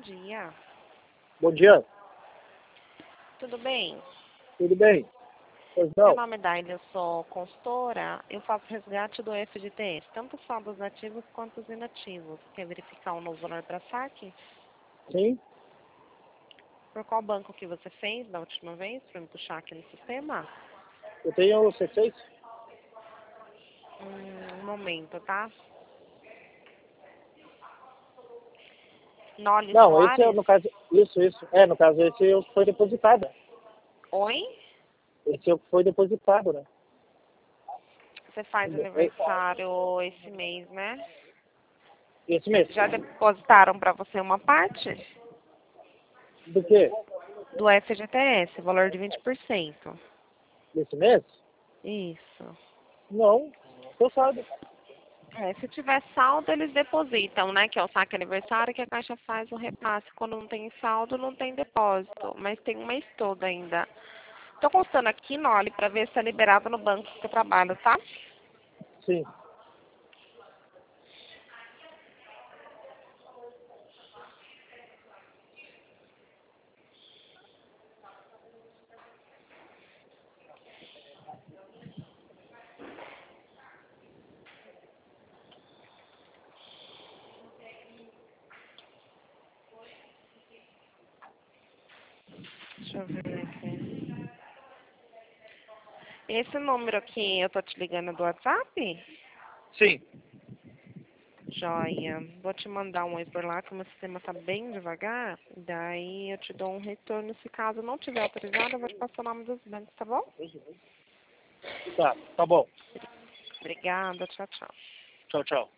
dia. Bom dia. Tudo bem? Tudo bem? Pois Meu não? nome é Daila, eu sou consultora. Eu faço resgate do FGTS, tanto os saldos ativos quanto os inativos. Quer verificar um novo valor para saque? Sim. Por qual banco que você fez da última vez, para me puxar aqui no sistema? Eu tenho o C6? Um momento, tá? Noli Não, esse é, Soares? no caso, isso. É, no caso, esse é o que foi depositado. Oi? Esse é o que foi depositado, né? Você faz aniversário esse mês, né? Esse mês. Já depositaram para você uma parte Do quê? do FGTS, valor de 20%. Desse mês? Isso. Não, tô sabe. Se tiver saldo, eles depositam, né? Que é o saque aniversário, que a Caixa faz o repasse. Quando não tem saldo, não tem depósito. Mas tem um mês todo ainda. Tô constando aqui, Noli, para ver se é liberado no banco que eu trabalho, tá? Sim. Deixa eu ver aqui. Esse número aqui, eu tô te ligando do WhatsApp? Sim. Joia. Vou te mandar um oi por lá, que o meu sistema tá bem devagar. Daí eu te dou um retorno. Se caso não tiver autorizado, eu vou te passar o nome dos bancos, tá bom? Tá bom. Obrigada. Tchau, tchau. Tchau, tchau.